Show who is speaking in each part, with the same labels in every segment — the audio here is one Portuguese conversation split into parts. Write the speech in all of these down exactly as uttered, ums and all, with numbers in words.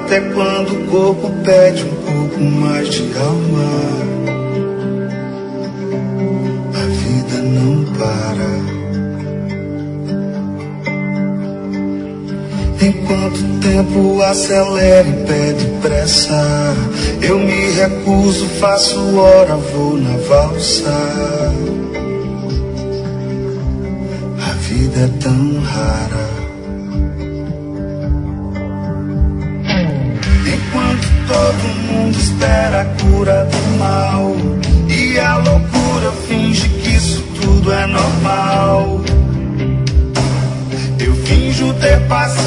Speaker 1: Até quando o corpo pede um pouco mais de alma, a vida não para. Enquanto o tempo acelera e pede pressa, eu me recuso, faço hora, vou na valsa. A vida é tão rara. Enquanto todo mundo espera a cura do mal e a loucura finge que isso tudo é normal, eu finjo ter paciência.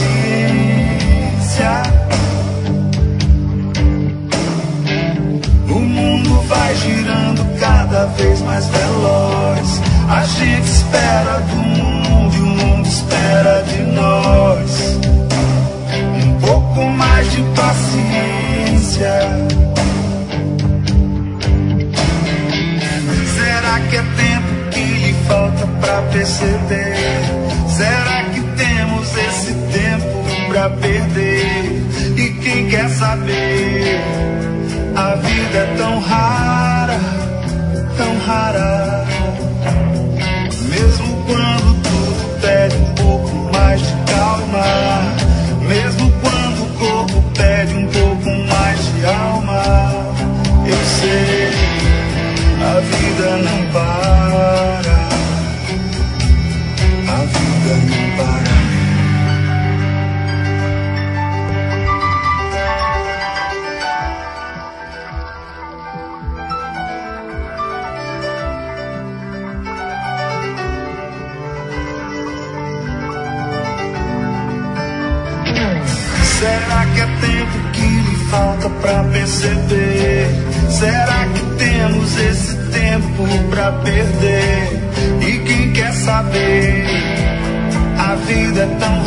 Speaker 1: O mundo vai girando cada vez mais veloz. A gente espera do mundo e o mundo espera de nós. Um pouco mais de paciência. Será que é tempo que lhe falta pra perceber? Será que temos esse tempo pra perder? E quem quer saber? A vida é tão rara, tão rara. Mesmo quando tudo pede um pouco mais de calma, mesmo quando o corpo pede um pouco mais de alma, eu sei, a vida não para. A vida não para. Será que é tempo que lhe falta pra perceber? Será que temos esse tempo pra perder? E quem quer saber? A vida é tão